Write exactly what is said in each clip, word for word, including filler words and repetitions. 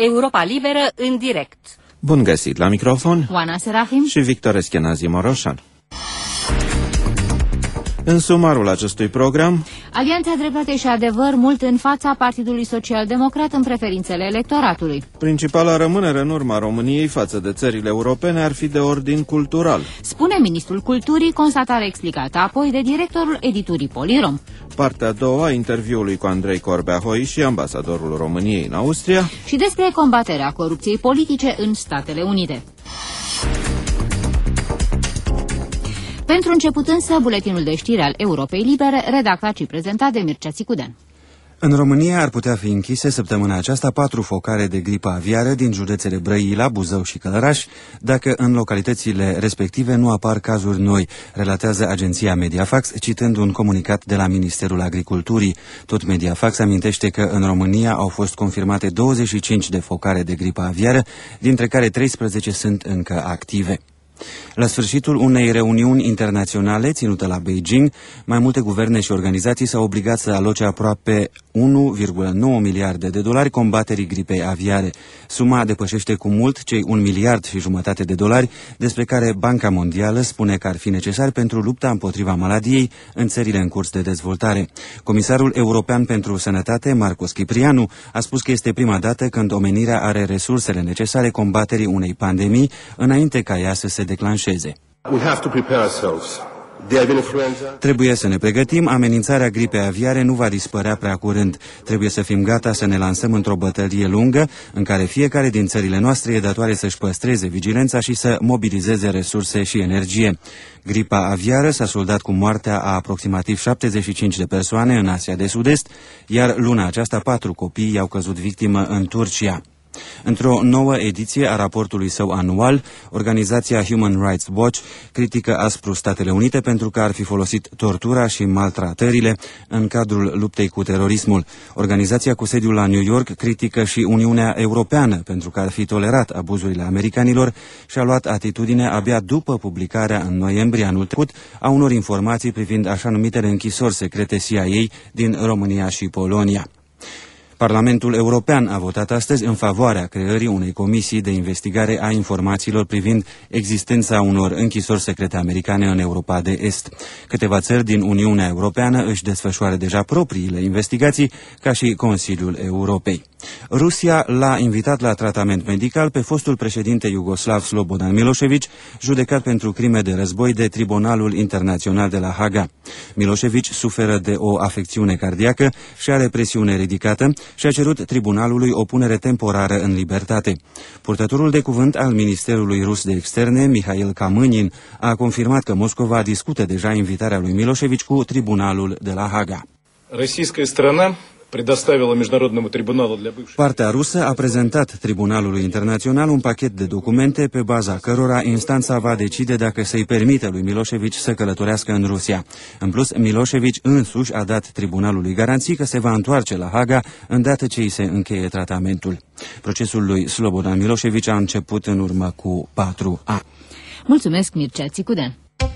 Europa Liberă în direct. Bun găsit la microfon, Oana Serafim și Victor Eschenazi Moroșan. În sumarul acestui program, Alianța Dreptate și Adevăr mult în fața Partidului Social-Democrat în preferințele electoratului. Principala rămânere în urma României față de țările europene ar fi de ordin cultural, spune ministrul Culturii, constatare explicată apoi de directorul editurii Polirom. Partea a doua a interviului cu Andrei Corbea-Hoi și ambasadorul României în Austria și despre combaterea corupției politice în Statele Unite. Pentru început însă, buletinul de știri al Europei Libere, redactat și prezentat de Mircea Țicudean. În România ar putea fi închise săptămâna aceasta patru focare de gripă aviară din județele Brăila, Buzău și Călăraș, dacă în localitățile respective nu apar cazuri noi, relatează agenția Mediafax, citând un comunicat de la Ministerul Agriculturii. Tot Mediafax amintește că în România au fost confirmate douăzeci și cinci de focare de gripă aviară, dintre care treisprezece sunt încă active. La sfârșitul unei reuniuni internaționale ținute la Beijing, mai multe guverne și organizații s-au obligat să aloce aproape unu virgulă nouă miliarde de dolari combaterii gripei aviare. Suma depășește cu mult cei un miliard și jumătate de dolari despre care Banca Mondială spune că ar fi necesar pentru lupta împotriva maladiei în țările în curs de dezvoltare. Comisarul European pentru Sănătate, Marcos Ciprianu, a spus că este prima dată când omenirea are resursele necesare combaterii unei pandemii înainte ca ea să se declanșeze. We have to prepare ourselves. Trebuie să ne pregătim, amenințarea gripei aviare nu va dispărea prea curând. Trebuie să fim gata să ne lansăm într-o bătălie lungă, în care fiecare din țările noastre e datoare să-și păstreze vigilența și să mobilizeze resurse și energie. Gripa aviară s-a soldat cu moartea a aproximativ șaptezeci și cinci de persoane în Asia de Sud-Est, iar luna aceasta patru copii i-au căzut victimă în Turcia. Într-o nouă ediție a raportului său anual, organizația Human Rights Watch critică aspru Statele Unite pentru că ar fi folosit tortura și maltratările în cadrul luptei cu terorismul. Organizația cu sediul la New York critică și Uniunea Europeană pentru că ar fi tolerat abuzurile americanilor și a luat atitudine abia după publicarea în noiembrie anul trecut a unor informații privind așa numitele închisori secrete C I A din România și Polonia. Parlamentul European a votat astăzi în favoarea creării unei comisii de investigare a informațiilor privind existența unor închisori secrete americane în Europa de Est. Câteva țări din Uniunea Europeană își desfășoară deja propriile investigații, ca și Consiliul Europei. Rusia l-a invitat la tratament medical pe fostul președinte iugoslav Slobodan Milošević, judecat pentru crime de război de Tribunalul Internațional de la Haga. Milošević suferă de o afecțiune cardiacă și are presiune ridicată și a cerut tribunalului o punere temporară în libertate. Purtătorul de cuvânt al Ministerului Rus de Externe, Mihail Kamânin, a confirmat că Moscova discută deja invitarea lui Milošević cu tribunalul de la Haga. Partea rusă a prezentat Tribunalului Internațional un pachet de documente pe baza cărora instanța va decide dacă să-i permite lui Milošević să călătorească în Rusia. În plus, Milošević însuși a dat tribunalului garanții că se va întoarce la Haga îndată ce îi se încheie tratamentul. Procesul lui Slobodan Milošević a început în urmă cu patru ani. Mulțumesc, Mircea Țicudean.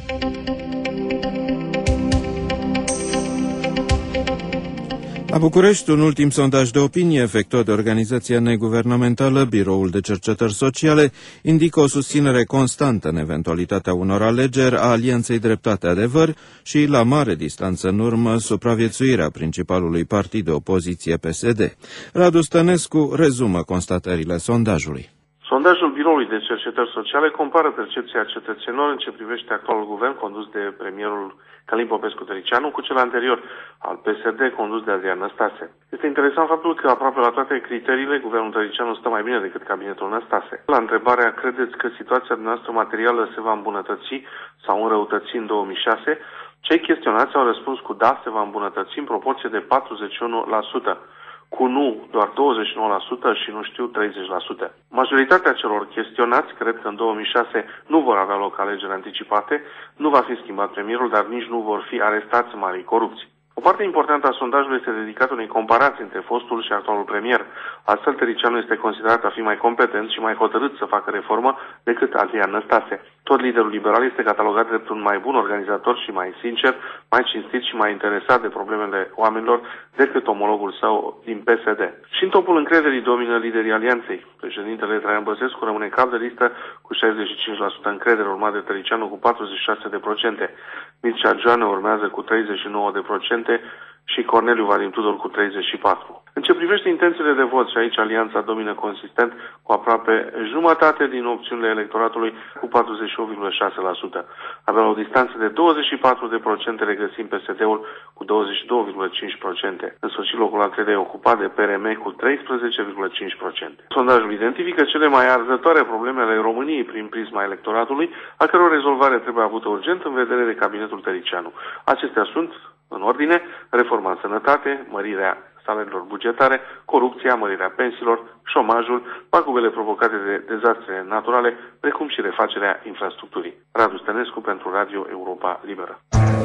La București, un ultim sondaj de opinie efectuat de organizația neguvernamentală Biroul de Cercetări Sociale indică o susținere constantă în eventualitatea unor alegeri a Alianței Dreptate-Adevăr și, la mare distanță în urmă, supraviețuirea principalului partid de opoziție P S D. Radu Stănescu rezumă constatările sondajului. Sondajul Biroului de Cercetări Sociale compară percepția cetățenilor în ce privește actualul guvern condus de premierul Călin Popescu-Tăricianu cu cel anterior, al P S D, condus de Adrian Năstase. Este interesant faptul că aproape la toate criteriile, guvernul Tăricianu stă mai bine decât cabinetul Năstase. La întrebarea, credeți că situația noastră materială se va îmbunătăți sau înrăutăți în două mii șase, cei chestionați au răspuns cu da, se va îmbunătăți în proporție de patruzeci și unu la sută. Cu nu doar douăzeci și nouă la sută și nu știu treizeci la sută. Majoritatea celor chestionați cred că în două mii șase nu vor avea loc alegeri anticipate, nu va fi schimbat premierul, dar nici nu vor fi arestați marii corupți. O parte importantă a sondajului este dedicată unei comparații între fostul și actualul premier. Astfel, Tăricianu este considerat a fi mai competent și mai hotărât să facă reformă decât Adrian Năstase. Tot liderul liberal este catalogat drept un mai bun organizator și mai sincer, mai cinstit și mai interesat de problemele oamenilor decât omologul său din P S D. Și în topul încrederii domină liderii alianței. Președintele Traian Băsescu rămâne cap de listă cu șaizeci și cinci la sută încredere, urmat de Tăricianu cu patruzeci și șase la sută. Mircea Joană urmează cu treizeci și nouă la sută și Corneliu Vadim Tudor cu treizeci și patru la sută. În ce privește intențiile de vot, și aici alianța domină consistent cu aproape jumătate din opțiunile electoratului cu patruzeci și opt virgulă șase la sută. Avea o distanță de douăzeci și patru la sută regăsim P S D-ul cu douăzeci și doi virgulă cinci la sută. În sfârșit, locul al treilea e ocupat de P R M cu treisprezece virgulă cinci la sută. Sondajul identifică cele mai arzătoare probleme ale României prin prisma electoratului, a căror rezolvare trebuie avută urgent în vedere de cabinetul Tăricianu. Acestea sunt, în ordine, reforma în sănătate, mărirea salariilor bugetare, corupția, mărirea pensiilor, șomajul, pagubele provocate de dezastre naturale, precum și refacerea infrastructurii. Radu Stănescu pentru Radio Europa Liberă.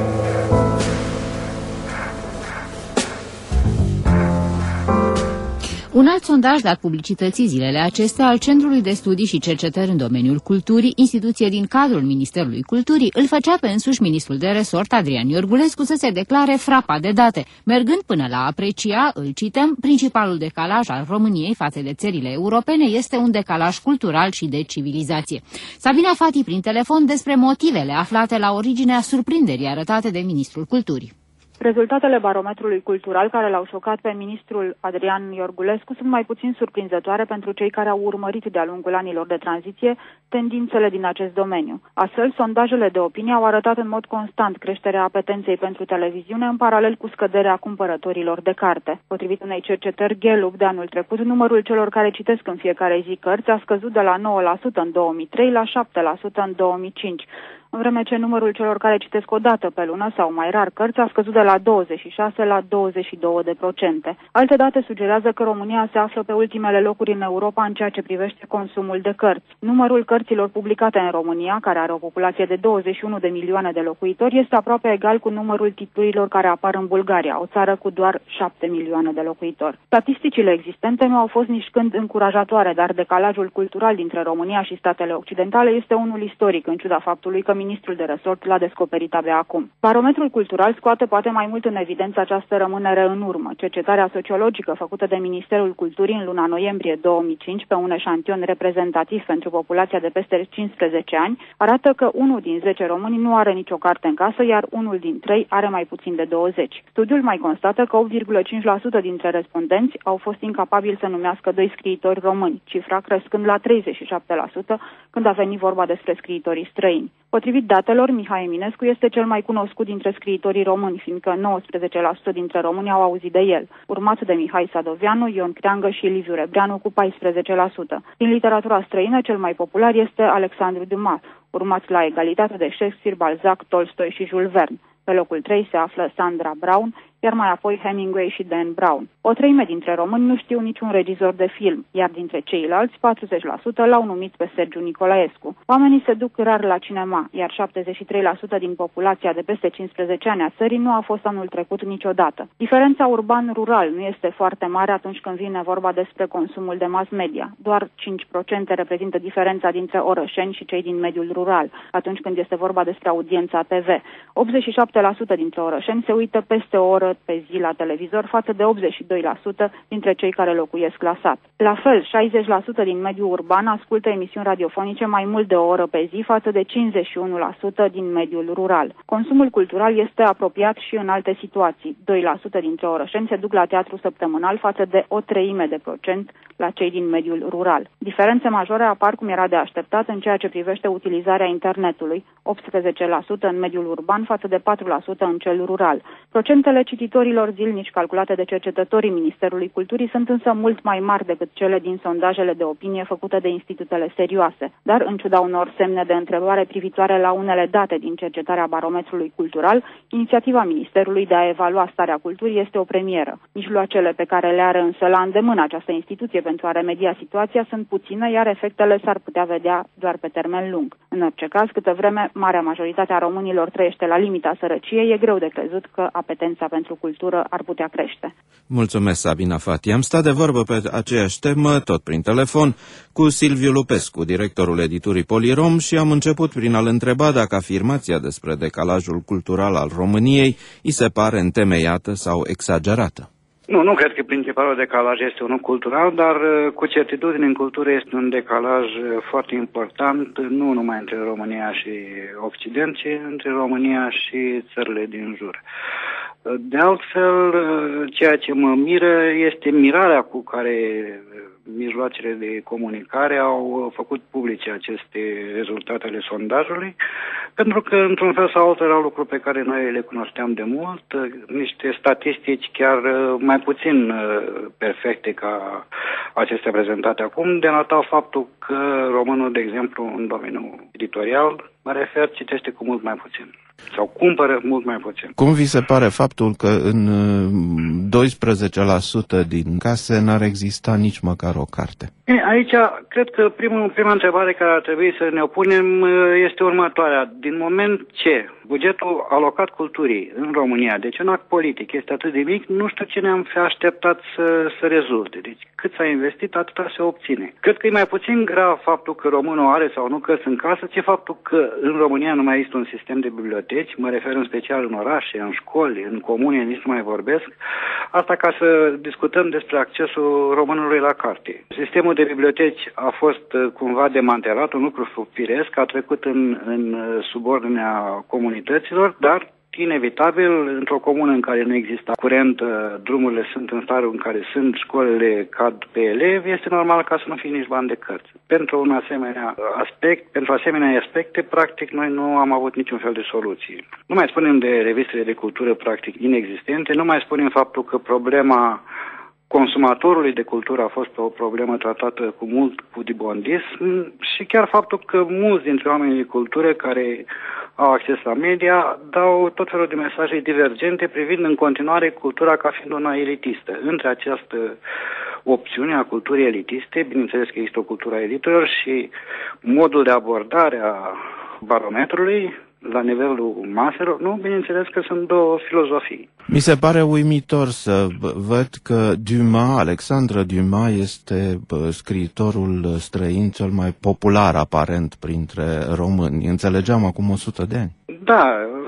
Un alt sondaj dat publicității zilele acestea al Centrului de Studii și Cercetări în domeniul culturii, instituție din cadrul Ministerului Culturii, îl făcea pe însuși ministrul de resort, Adrian Iorgulescu, să se declare frapat de date, mergând până la a aprecia, îl cităm, principalul decalaj al României față de țările europene este un decalaj cultural și de civilizație. Sabina Fati prin telefon despre motivele aflate la originea surprinderii arătate de ministrul Culturii. Rezultatele barometrului cultural care l-au șocat pe ministrul Adrian Iorgulescu sunt mai puțin surprinzătoare pentru cei care au urmărit de-a lungul anilor de tranziție tendințele din acest domeniu. Astfel, sondajele de opinie au arătat în mod constant creșterea apetenței pentru televiziune în paralel cu scăderea cumpărătorilor de carte. Potrivit unei cercetări Gallup de anul trecut, numărul celor care citesc în fiecare zi cărți a scăzut de la nouă la sută în două mii trei la șapte la sută în două mii cinci. În vreme ce numărul celor care citesc o dată pe lună sau mai rar cărți a scăzut de la douăzeci și șase la douăzeci și doi la sută. Alte date sugerează că România se află pe ultimele locuri în Europa în ceea ce privește consumul de cărți. Numărul cărților publicate în România, care are o populație de douăzeci și unu de milioane de locuitori, este aproape egal cu numărul titlurilor care apar în Bulgaria, o țară cu doar șapte milioane de locuitori. Statisticile existente nu au fost nici când încurajatoare, dar decalajul cultural dintre România și statele occidentale este unul istoric, în ciuda faptului că ministrul de resort l-a descoperit abia acum. Barometrul cultural scoate poate mai mult în evidență această rămânere în urmă. Cercetarea sociologică făcută de Ministerul Culturii în luna noiembrie două mii cinci pe un eșantion reprezentativ pentru populația de peste cincisprezece ani arată că unul din zece români nu are nicio carte în casă, iar unul din trei are mai puțin de douăzeci. Studiul mai constată că opt virgulă cinci la sută dintre respondenți au fost incapabili să numească doi scriitori români, cifra crescând la treizeci și șapte la sută când a venit vorba despre scriitorii străini. Potrivit datelor, Mihai Eminescu este cel mai cunoscut dintre scriitorii români, fiindcă nouăsprezece la sută dintre români au auzit de el, urmat de Mihai Sadoveanu, Ion Creangă și Liviu Rebreanu cu paisprezece la sută. Din literatura străină, cel mai popular este Alexandru Dumas, urmați la egalitate de Shakespeare, Balzac, Tolstoi și Jules Verne. Pe locul trei se află Sandra Brown, iar mai apoi Hemingway și Dan Brown. O treime dintre români nu știu niciun regizor de film, iar dintre ceilalți, patruzeci la sută l-au numit pe Sergiu Nicolaescu. Oamenii se duc rar la cinema, iar șaptezeci și trei la sută din populația de peste cincisprezece ani a țării nu a fost anul trecut niciodată. Diferența urban-rural nu este foarte mare atunci când vine vorba despre consumul de mass media. Doar cinci la sută reprezintă diferența dintre orășeni și cei din mediul rural, atunci când este vorba despre audiența T V. optzeci și șapte la sută dintre orășeni se uită peste o oră pe zi la televizor, față de optzeci și doi la sută dintre cei care locuiesc la sat. La fel, șaizeci la sută din mediul urban ascultă emisiuni radiofonice mai mult de o oră pe zi, față de cincizeci și unu la sută din mediul rural. Consumul cultural este apropiat și în alte situații. doi la sută dintre orășeni se duc la teatru săptămânal, față de o treime de procent la cei din mediul rural. Diferențe majore apar, cum era de așteptat, în ceea ce privește utilizarea internetului, optsprezece la sută în mediul urban, față de patru la sută în cel rural. Procentele cititorilor zilnici calculate de cercetătorii Ministerului Culturii sunt însă mult mai mari decât cele din sondajele de opinie făcute de institutele serioase. Dar, în ciuda unor semne de întrebare privitoare la unele date din cercetarea barometrului cultural, inițiativa Ministerului de a evalua starea culturii este o premieră. Mijloacele pe care le are însă la îndemână această instituție pentru a remedia situația sunt puține, iar efectele s-ar putea vedea doar pe termen lung. În orice caz, câtă vreme marea majoritate a românilor trăiește la limita sărăciei, e greu de crezut că apetența pentru pentru cultură ar putea crește. Mulțumesc, Sabina Fati. Am stat de vorbă pe aceeași temă, tot prin telefon, cu Silviu Lupescu, directorul editurii Polirom, și am început prin a-l întreba dacă afirmația despre decalajul cultural al României îi se pare întemeiată sau exagerată. Nu, nu cred că principalul decalaj este unul cultural, dar cu certitudine în cultură este un decalaj foarte important, nu numai între România și Occident, ci între România și țările din jur. De altfel, ceea ce mă miră este mirarea cu care mijloacele de comunicare au făcut publice aceste rezultate ale sondajului, pentru că, într-un fel sau altul, erau lucruri pe care noi le cunoșteam de mult, niște statistici chiar mai puțin perfecte ca acestea prezentate acum, denotau faptul că românul, de exemplu, în domeniul editorial, mă refer, citește cu mult mai puțin. Sau cumpără mult mai puțin. Cum vi se pare faptul că în doisprezece la sută din case n-ar exista nici măcar o carte? Aici, cred că primul, prima întrebare care ar trebui să ne o punem este următoarea. Din moment ce bugetul alocat culturii în România, deci un act politic, este atât de mic, nu știu ce ne-am fi așteptat să, să rezulte. Deci cât s-a investit, atâta se obține. Cred că e mai puțin grav faptul că românul are sau nu cărți în casă, ci faptul că în România nu mai este un sistem de biblioteci, mă refer în special în orașe, în școli, în comune, nici nu mai vorbesc. Asta ca să discutăm despre accesul românului la carte. Sistemul de biblioteci a fost cumva demantelat, un lucru firesc, a trecut în, în subordinea comunităților, dar inevitabil, într-o comună în care nu există curent, drumurile sunt în stare în care sunt, școlile cad pe elevi, este normal ca să nu fie nici bani de cărți. Pentru un asemenea aspect, pentru asemenea aspecte, practic, noi nu am avut niciun fel de soluție. Nu mai spunem de revistele de cultură, practic, inexistente, nu mai spunem faptul că problema consumatorului de cultură a fost o problemă tratată cu mult pudibondism și chiar faptul că mulți dintre oamenii de cultură care au acces la media dau tot felul de mesaje divergente privind în continuare cultura ca fiind una elitistă. Între această opțiune a culturii elitiste, bineînțeles că există o cultură a elitelor și modul de abordare a barometrului la nivelul maselor, nu, bineînțeles că sunt două filozofii. Mi se pare uimitor să văd că Dumas, Alexandre Dumas, este scriitorul străin cel mai popular aparent printre români. Înțelegeam acum o sută de ani. Da,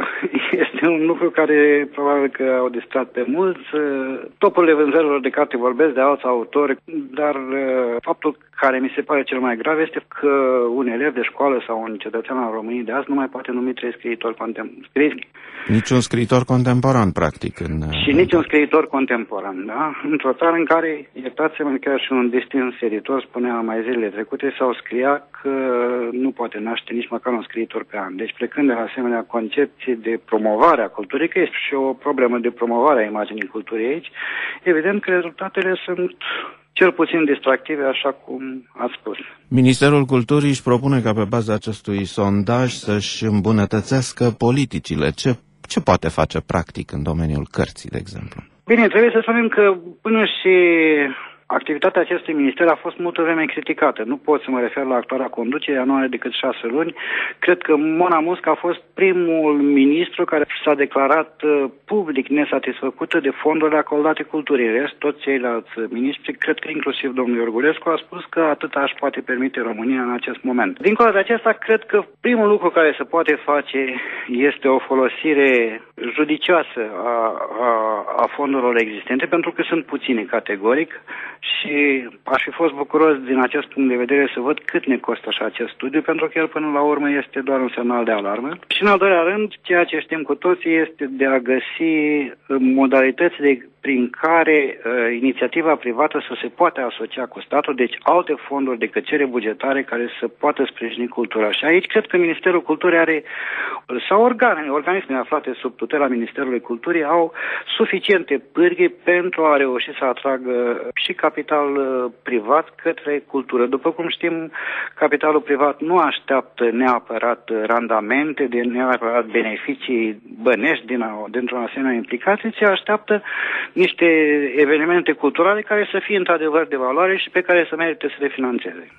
este un lucru care probabil că au distrat pe mulți. Topurile vânzărilor de carte vorbesc de alți autori, dar faptul care mi se pare cel mai grav este că un elev de școală sau un cetățean al României de azi nu mai poate numi trei scriitori contemporani. Niciun scriitor contemporan, practic. În... Și niciun scriitor contemporan, da? Într-o țară în care, iertați-mă, chiar și un destins editor spunea mai zilele trecute sau scria că nu poate naște nici măcar un scriitor pe an. Deci plecând de la asemenea concepție de promovare a culturii, că este și o problemă de promovare a imaginii culturii aici, evident că rezultatele sunt cel puțin distractive, așa cum ați spus. Ministerul Culturii își propune ca pe baza acestui sondaj să-și îmbunătățească politicile. Ce, ce poate face practic în domeniul cărții, de exemplu? Bine, trebuie să spunem că până și activitatea acestui minister a fost multă vreme criticată. Nu pot să mă refer la actuala conducere, nu are decât șase luni. Cred că Mona Musca a fost primul ministru care s-a declarat public nesatisfăcută de fondurile acordate culturii. În rest, toți ceilalți ministri, cred că inclusiv domnul Iorgulescu, a spus că atâta își poate permite România în acest moment. Dincolo de acesta, cred că primul lucru care se poate face este o folosire judicioasă a, a, a fondurilor existente, pentru că sunt puține categoric. Și aș fi fost bucuros din acest punct de vedere să văd cât ne costă așa acest studiu, pentru că el până la urmă este doar un semnal de alarmă. Și în al doilea rând, ceea ce știm cu toții este de a găsi modalități de prin care uh, inițiativa privată să se poate asocia cu statul, deci alte fonduri decât cele bugetare care să poată sprijini cultura. Și aici cred că Ministerul Culturii are, sau organe, organismele aflate sub tutela Ministerului Culturii au suficiente pârghii pentru a reuși să atragă și capital uh, privat către cultură. După cum știm, capitalul privat nu așteaptă neapărat randamente, de neapărat beneficii bănești din a, dintr-o asemenea implicație, ci așteaptă niște evenimente culturale care să fie într-adevăr de valoare și pe care să merite să le finanțeze.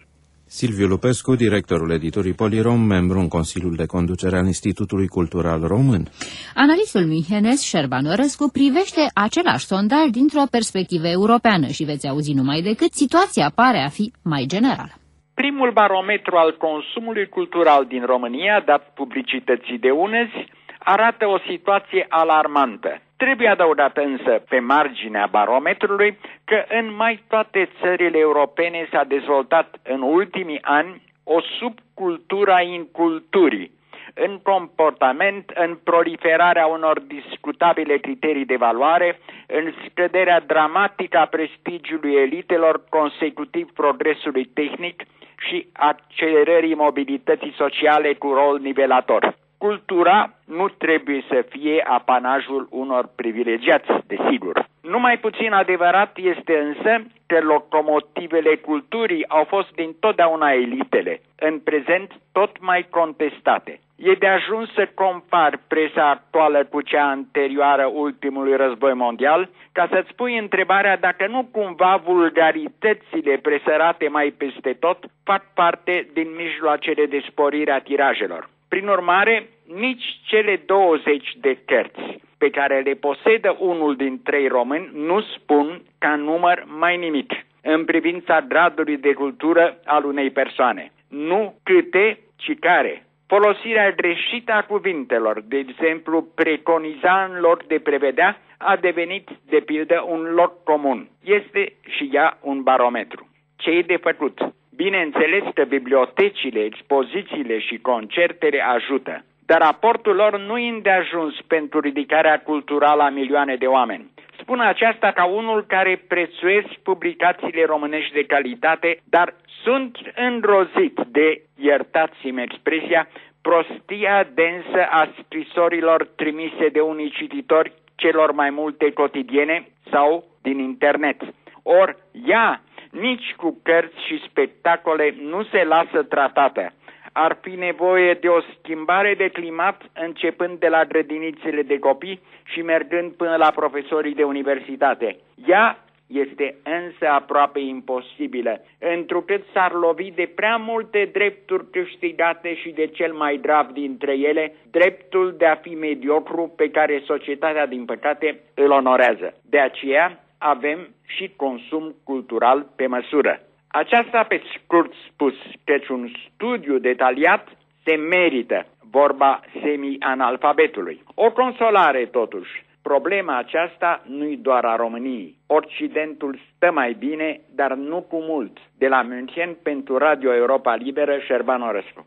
Silviu Lupescu, directorul editurii Polirom, membru în Consiliul de Conducere al Institutului Cultural Român. Analistul münchenez Șerban Orăscu privește același sondaj dintr-o perspectivă europeană și veți auzi numai decât situația pare a fi mai generală. Primul barometru al consumului cultural din România, dat publicității de unezi, arată o situație alarmantă. Trebuie adăugat însă pe marginea barometrului că în mai toate țările europene s-a dezvoltat în ultimii ani o subcultură a inculturii, în comportament, în proliferarea unor discutabile criterii de valoare, în scăderea dramatică a prestigiului elitelor consecutiv progresului tehnic și accelerării mobilității sociale cu rol nivelator. Cultura nu trebuie să fie apanajul unor privilegiați, desigur. Numai puțin adevărat este însă că locomotivele culturii au fost dintotdeauna elitele, în prezent tot mai contestate. E de ajuns să compar presa actuală cu cea anterioară ultimului război mondial, ca să-ți pui întrebarea dacă nu cumva vulgaritățile presărate mai peste tot fac parte din mijloacele de sporire a tirajelor. Prin urmare, nici cele douăzeci de cărți pe care le posedă unul din trei români nu spun ca număr mai nimic în privința gradului de cultură al unei persoane. Nu câte, ci care. Folosirea greșită a cuvintelor, de exemplu preconiza în loc de prevedea, a devenit de pildă un loc comun. Este și ea un barometru. Ce e de făcut? Bineînțeles că bibliotecile, expozițiile și concertele ajută, dar raportul lor nu e îndeajuns pentru ridicarea culturală a milioane de oameni. Spun aceasta ca unul care prețuiesc publicațiile românești de calitate, dar sunt îngrozit de, iertați-mi expresia, prostia densă a scrisorilor trimise de unii cititori celor mai multe cotidiene sau din internet. Or, ea nici cu cărți și spectacole nu se lasă tratată. Ar fi nevoie de o schimbare de climat începând de la grădinițele de copii și mergând până la profesorii de universitate. Ea este însă aproape imposibilă, întrucât s-ar lovi de prea multe drepturi câștigate și de cel mai grav dintre ele, dreptul de a fi mediocru pe care societatea, din păcate, îl onorează. De aceea avem și consum cultural pe măsură. Aceasta pe scurt spus, căci un studiu detaliat se merită, vorba semi-analfabetului. O consolare totuși, problema aceasta nu-i doar a României. Occidentul stă mai bine, dar nu cu mult. De la München, pentru Radio Europa Liberă, Șerban Orăscu.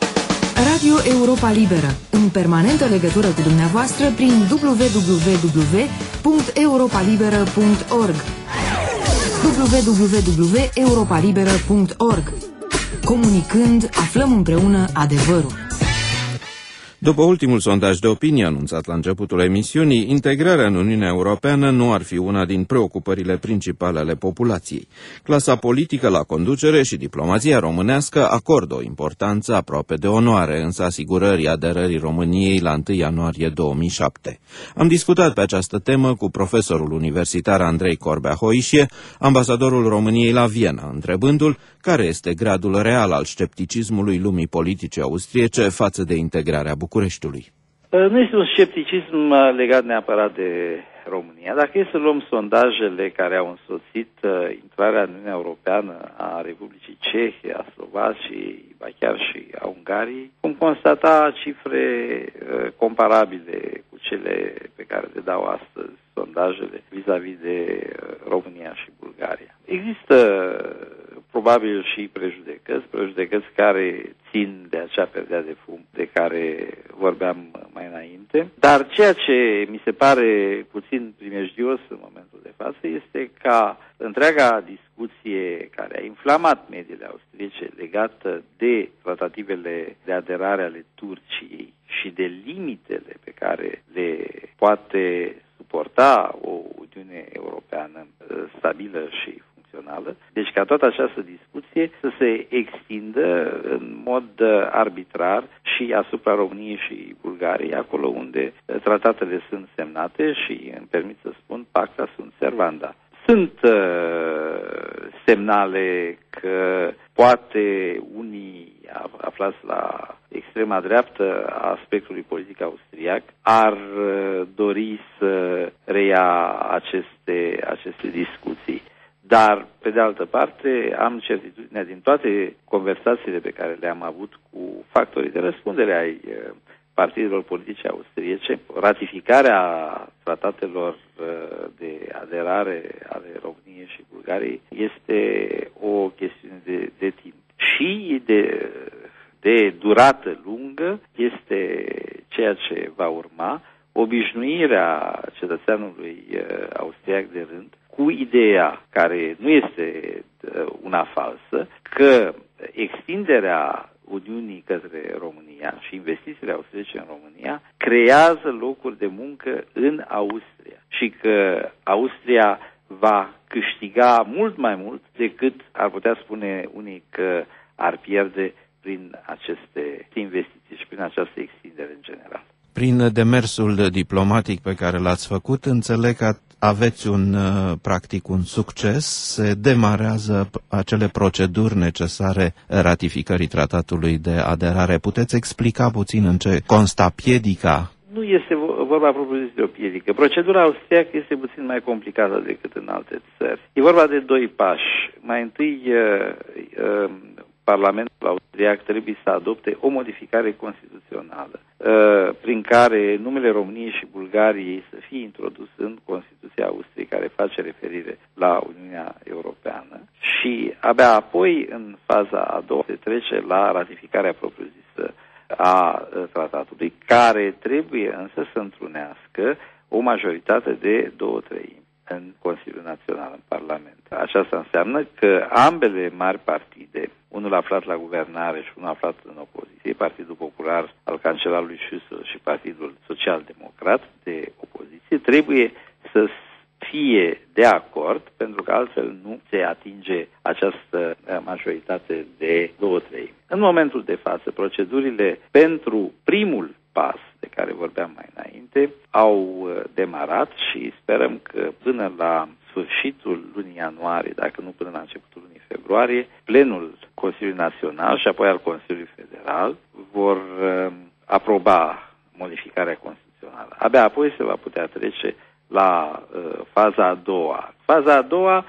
Radio Europa Liberă, în permanentă legătură cu dumneavoastră prin w w w punct europa liberă punct org w w w punct europa liberă punct org. Comunicând, aflăm împreună adevărul. După ultimul sondaj de opinie anunțat la începutul emisiunii, integrarea în Uniunea Europeană nu ar fi una din preocupările principale ale populației. Clasa politică la conducere și diplomația românească acordă o importanță aproape de onoare, însă asigurării aderării României la întâi ianuarie două mii șapte. Am discutat pe această temă cu profesorul universitar Andrei Corbea-Hoișie, ambasadorul României la Viena, întrebându-l care este gradul real al scepticismului lumii politice austriece față de integrarea Bucureștiului. Nu este un scepticism legat neapărat de România. Dacă e să luăm sondajele care au însoțit intrarea în Uniunea Europeană a Republicii Cehe, a Slovaciei, ba chiar și a Ungariei, vom constata cifre comparabile cu cele pe care le dau astăzi sondajele vis-a-vis de România și Bulgaria. Există probabil și prejudecăți, prejudecăți care țin de acea perdea de fum de care vorbeam mai înainte. Dar ceea ce mi se pare puțin primejdios în momentul de față este ca întreaga discuție care a inflamat mediile austriece legată de tratativele de aderare ale Turciei și de limitele pe care le poate suporta o Uniune Europeană stabilă și funcțională. Deci ca toată această discuție să se extindă în mod arbitrar și asupra României și Bulgariei, acolo unde tratatele sunt semnate și îmi permit să spun pacta sunt servanda. Sunt uh, semnale că poate unii aflați la extrema dreaptă a spectrului politic austriac ar dori să reia aceste, aceste discuții. Dar, pe de altă parte, am certitudinea din toate conversațiile pe care le-am avut cu factorii de răspundere ai partidelor politice austriece, ratificarea tratatelor de aderare ale României și Bulgariei este o chestiune de, de timp. Și de, de durată lungă este ceea ce va urma, obișnuirea cetățeanului austriac de rând cu ideea, care nu este una falsă, că extinderea Uniunii către România și investițiile austriece în România creează locuri de muncă în Austria și că Austria va câștiga mult mai mult decât ar putea spune unii că ar pierde prin aceste investiții și prin această extindere în general. Prin demersul diplomatic pe care l-ați făcut, înțeleg că aveți un, practic, un succes, se demarează acele proceduri necesare ratificării tratatului de aderare. Puteți explica puțin în ce consta piedica? Nu este vorba propriu-zis de o piedică. Procedura austriacă este puțin mai complicată decât în alte țări. E vorba de doi pași. Mai întâi, uh, uh, Parlamentul austriac trebuie să adopte o modificare constituțională uh, prin care numele României și Bulgariei să fie introdus în Constituția Austriei, care face referire la Uniunea Europeană, și abia apoi, în faza a doua, se trece la ratificarea propriu-zisă a tratatului, care trebuie însă să întrunească o majoritate de două treimi în Consiliul Național, în Parlament. Aceasta înseamnă că ambele mari partide, unul aflat la guvernare și unul aflat în opoziție, Partidul Popular al cancelarului Schüssel și Partidul Social-Democrat de opoziție, trebuie să fie de acord, pentru că altfel nu se atinge această majoritate de două treimi. În momentul de față, procedurile pentru primul pas de care vorbeam mai înainte au demarat și sperăm că până la sfârșitul lunii ianuarie, dacă nu până la începutul lunii februarie, plenul Consiliului Național și apoi al Consiliului Federal vor uh, aproba modificarea constituțională. Abia apoi se va putea trece la uh, faza a doua. Faza a doua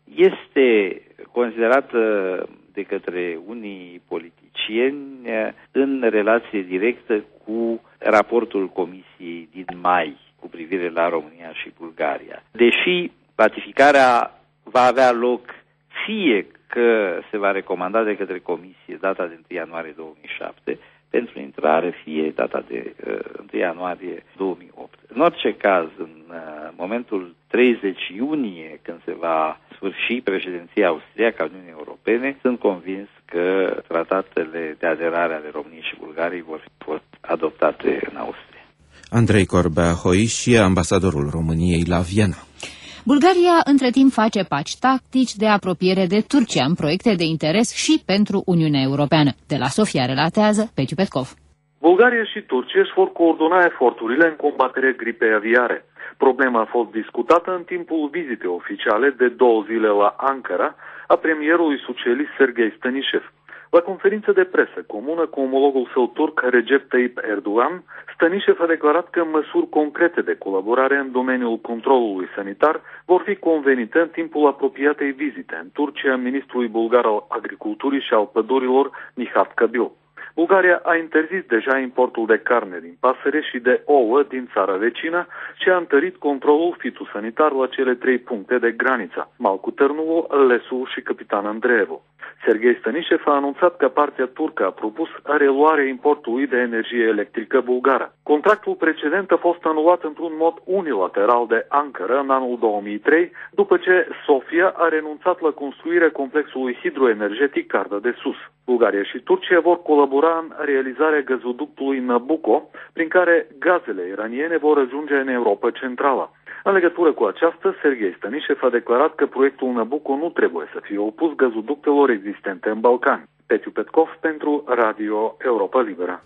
este considerată de către unii politicieni în relație directă cu raportul Comisiei din mai cu privire la România și Bulgaria. Deși ratificarea va avea loc fie că se va recomanda de către Comisie data de întâi ianuarie două mii șapte pentru intrare, fie data de uh, întâi ianuarie două mii opt. În orice caz, în uh, momentul treizeci iunie, când se va sfârși președinția austriacă a Uniunii Europene, sunt convins că tratatele de aderare ale României și Bulgariei vor fi fost adoptate în Austria. Andrei Corbea-Hoișie, ambasadorul României la Viena. Bulgaria, între timp, face pași tactici de apropiere de Turcia în proiecte de interes și pentru Uniunea Europeană. De la Sofia relatează Petiu Petkov. Bulgaria și Turcia își vor coordona eforturile în combaterea gripei aviare. Problema a fost discutată în timpul vizitei oficiale de două zile la Ankara a premierului socialist Serghei Stănișev. La conferință de presă comună cu omologul său turc Recep Tayyip Erdogan, Stănișev a declarat că măsuri concrete de colaborare în domeniul controlului sanitar vor fi convenite în timpul apropiatei vizite în Turcia ministrului bulgar al agriculturii și al pădurilor Nihat Kabil. Bulgaria a interzis deja importul de carne din pasăre și de ouă din țara vecină și a întărit controlul fitosanitar la cele trei puncte de graniță, Malcu Târnovo, Lesu și Capitan Andreevo. Serghei Stănișev a anunțat că partea turcă a propus reluarea importului de energie electrică bulgară. Contractul precedent a fost anulat într-un mod unilateral de Ankara în anul două mii trei, după ce Sofia a renunțat la construirea complexului hidroenergetic Carda de Sus. Bulgaria și Turcia vor colabora în realizarea gazoductului Nabucco, prin care gazele iraniene vor ajunge în Europa Centrală. În legătură cu aceasta, Serghei Stănișev a declarat că proiectul Nabucco nu trebuie să fie opus gazoductelor existente în Balcani. Petiu Petkov pentru Radio Europa Liberă.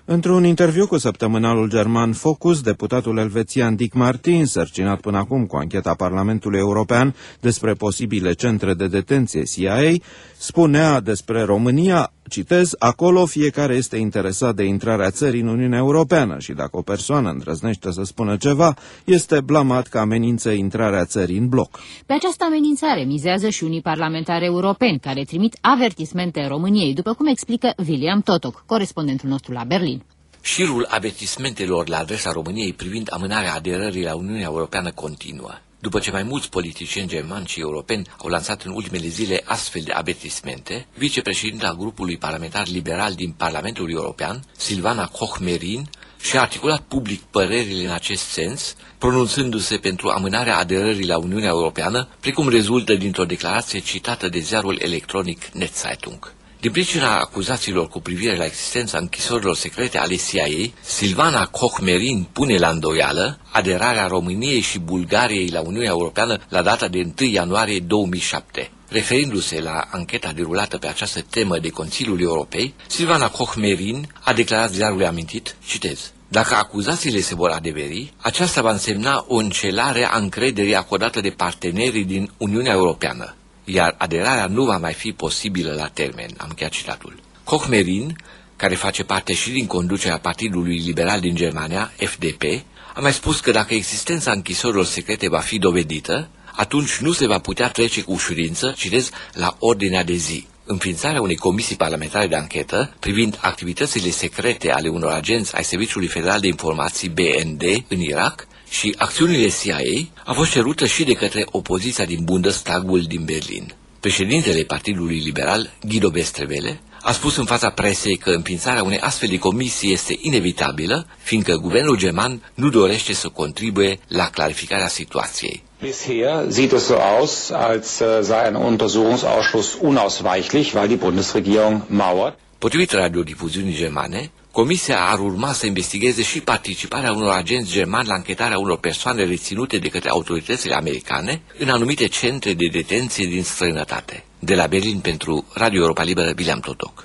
Într-un interviu cu săptămânalul german Focus, deputatul elvețian Dick Marty, însărcinat până acum cu ancheta Parlamentului European despre posibile centre de detenție C I A, spunea despre România, citez, acolo fiecare este interesat de intrarea țării în Uniunea Europeană și dacă o persoană îndrăznește să spună ceva, este blamat că amenință intrarea țării în bloc. Pe această amenințare mizează și unii parlamentari europeni care trimit avertismente României, după cum explică William Totok, corespondentul nostru la Berlin. Șirul avertismentelor la adresa României privind amânarea aderării la Uniunea Europeană continuă. După ce mai mulți politicieni germani și europeni au lansat în ultimele zile astfel de avertismente, vicepreședinta grupului parlamentar liberal din Parlamentul European, Silvana Koch-Merin, și-a articulat public părerile în acest sens, pronunțându-se pentru amânarea aderării la Uniunea Europeană, precum rezultă dintr-o declarație citată de ziarul electronic Netzeitung. Din pricina acuzațiilor cu privire la existența închisorilor secrete ale C I A, Silvana Koch-Merin pune la îndoială aderarea României și Bulgariei la Uniunea Europeană la data de întâi ianuarie două mii șapte. Referindu-se la ancheta derulată pe această temă de Consiliul Europei, Silvana Koch-Merin a declarat ziarului amintit, citez, dacă acuzațiile se vor adeveri, aceasta va însemna o încelare a încrederii acordată de partenerii din Uniunea Europeană, iar aderarea nu va mai fi posibilă la termen, am încheiat citatul. Koch-Merin, care face parte și din conducerea Partidului Liberal din Germania, F D P, a mai spus că dacă existența închisorilor secrete va fi dovedită, atunci nu se va putea trece cu ușurință, citez, la ordinea de zi. Înființarea unei comisii parlamentare de anchetă privind activitățile secrete ale unor agenți ai Serviciului Federal de Informații B N D în Irak și acțiunile C I A a fost cerută și de către opoziția din Bundestagul din Berlin. Președintele Partidului Liberal, Guido Westerwelle, a spus în fața presei că înființarea unei astfel de comisii este inevitabilă, fiindcă guvernul german nu dorește să contribuie la clarificarea situației. Bisher sieht es so aus, als sei ein Untersuchungsausschuss unausweichlich, weil die Bundesregierung mauert. Potrivit radiodifuziunii germane, comisia ar urma să investigheze și participarea unor agenți germani la anchetarea unor persoane reținute de către autoritățile americane în anumite centre de detenție din străinătate. De la Berlin pentru Radio Europa Liberă, William Totok.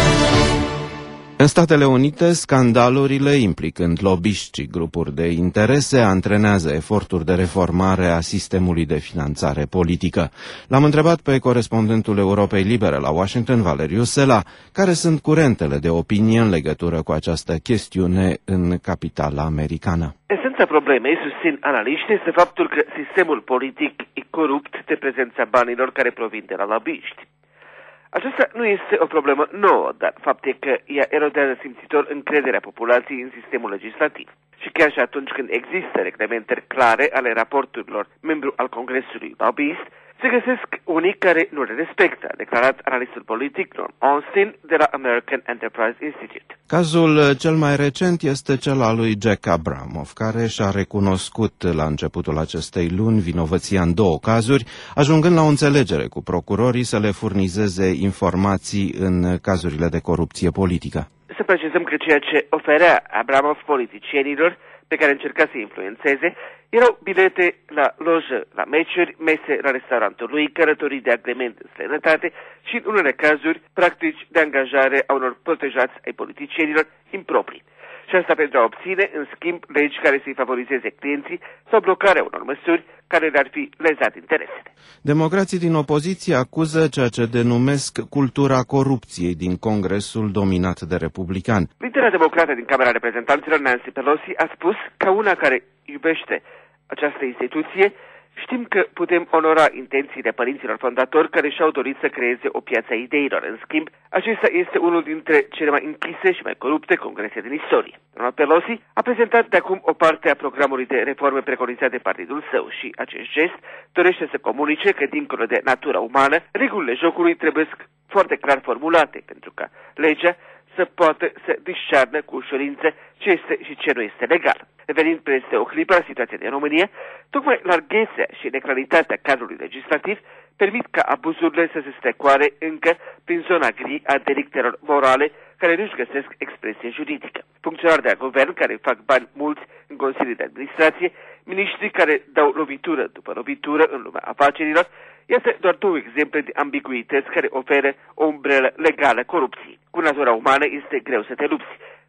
În Statele Unite, scandalurile implicând lobiști și grupuri de interese antrenează eforturi de reformare a sistemului de finanțare politică. L-am întrebat pe corespondentul Europei Libere la Washington, Valeriu Sela, care sunt curentele de opinie în legătură cu această chestiune în capitala americană. Esența problemei, susțin analiștii, este faptul că sistemul politic e corupt de prezența banilor care provin de la lobiști. Aceasta nu este o problemă nouă, dar faptul e că ea erodează simțitor încrederea populației în sistemul legislativ. Și chiar și atunci când există reglementări clare ale raporturilor membru al Congresului lobbyist, se găsesc unii care nu le respectă, a declarat analistul politic Ron Austin de la American Enterprise Institute. Cazul cel mai recent este cel al lui Jack Abramov, care și-a recunoscut la începutul acestei luni vinovăția în două cazuri, ajungând la o înțelegere cu procurorii să le furnizeze informații în cazurile de corupție politică. Să precizăm că ceea ce oferea Abramov politicienilor pe care încerca să influențeze, erau bilete la lojă, la meciuri, mese la restaurantul lui, călătorii de agrement în străinătate și, în unele cazuri, practici de angajare a unor protejați ai politicienilor improprii. Și asta pentru a obține, în schimb, legi care să-i favorizeze clienții sau blocarea unor măsuri care le-ar fi lezat interesele. Democrații din opoziție acuză ceea ce denumesc cultura corupției din Congresul dominat de republicani. Lidera democrată din Camera Reprezentanților, Nancy Pelosi, a spus ca una care iubește această instituție, știm că putem onora intențiile părinților fondatori care și-au dorit să creeze o piață a ideilor. În schimb, acesta este unul dintre cele mai închise și mai corupte congrese din istorie. Doamna Pelosi a prezentat de acum o parte a programului de reforme preconizat de partidul său și acest gest dorește să comunice că, dincolo de natura umană, regulile jocului trebuie foarte clar formulate pentru ca legea să poată să discearnă cu ușurință ce este și ce nu este legal. Revenind peste o clipă la situația din România, tocmai larghețea și neclaritatea cadrului legislativ permit ca abuzurile să se strecoare încă prin zona gri a delictelor morale care nu-și găsesc expresie juridică. Funcționari de la guvern care fac bani mulți în consilii de administrație, miniștri care dau lovitură după lovitură în lumea afacerilor, iată doar două exemple de ambiguități care oferă o umbrelă legală corupției. Cu natura umană este greu să te lupți,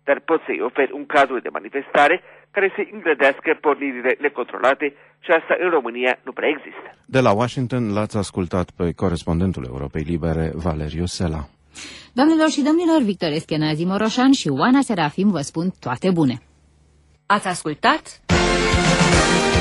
dar poți să-i oferi un cadru de manifestare care să îngrădească pornirile necontrolate și asta în România nu prea există. De la Washington l-ați ascultat pe corespondentul Europei Libere, Valeriu Sela. Doamnelor și domnilor, Victor Eschenazi Moroșan și Oana Serafim vă spun toate bune. Ați ascultat?